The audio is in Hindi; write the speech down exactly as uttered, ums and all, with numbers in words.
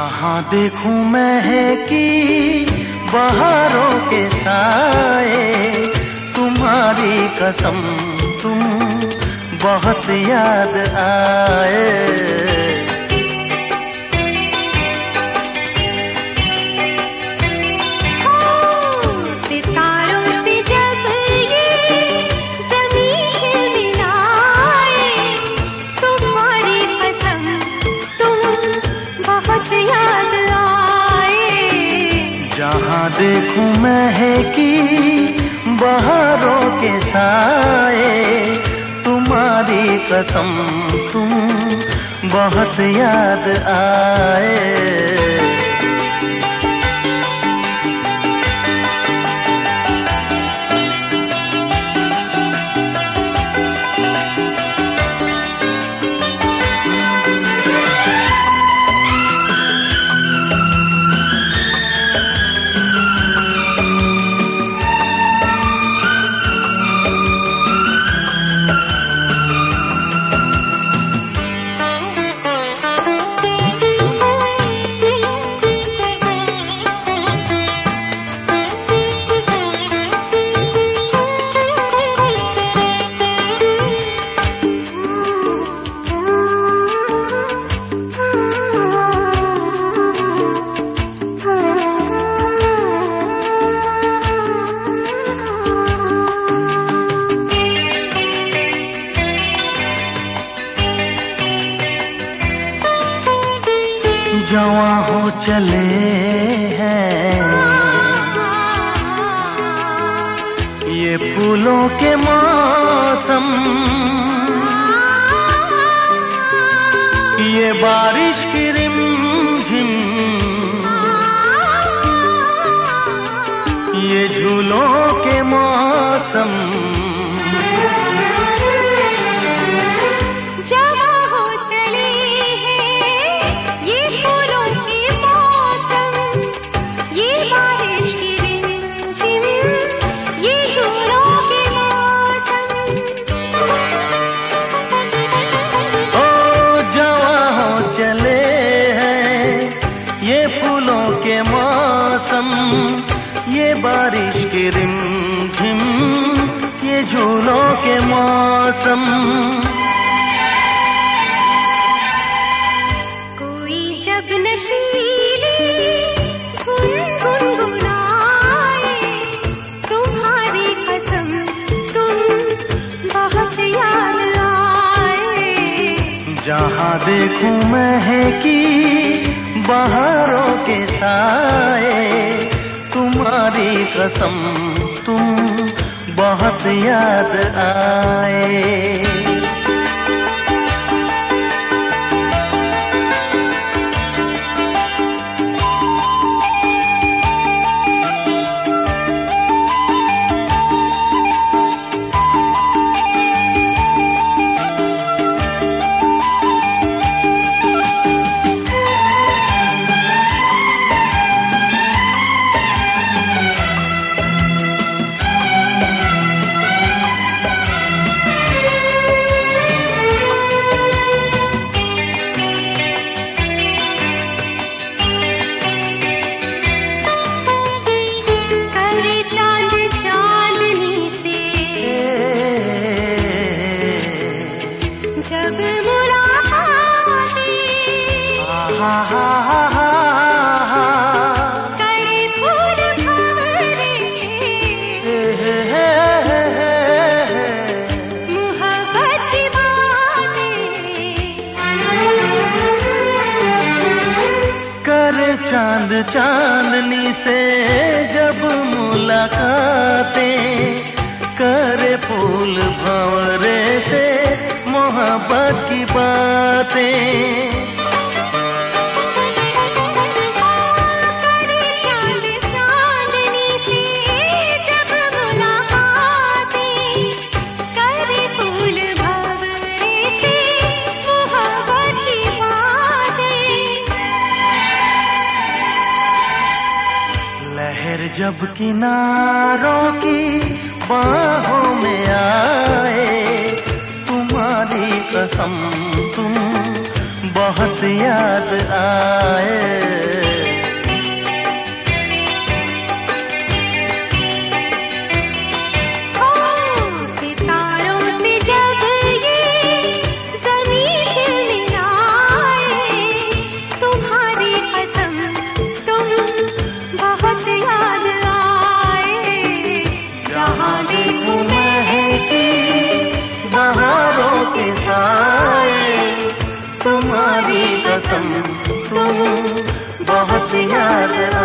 जहाँ देखूं मैं है कि बहारों के साए, तुम्हारी कसम तुम बहुत याद आए। जहाँ देखूं मैं है कि बहारों के साए, तुम्हारी कसम तुम बहुत याद आए। जवां हो चले हैं ये फूलों के मौसम, ये बारिश की रिमझिम, ये झूलों के मौसम। ये फूलों के मौसम, ये बारिश की रिमझिम, ये झूलों के मौसम। कोई जब नशीली धुन गुनगुनाए, तुम्हारी कसम तुम बहुत याद आए। जहाँ देखूं मैं है कि बहारों के साए, तुम्हारी कसम तुम बहुत याद आए। चांद चांदनी से जब मुलाकातें, करे फूल भंवरे से मोहब्बत की बातें। जब किनारों की बाहों में आए, तुम्हारी कसम तुम बहुत याद आए। तुम्हारी कसम तुम बहुत याद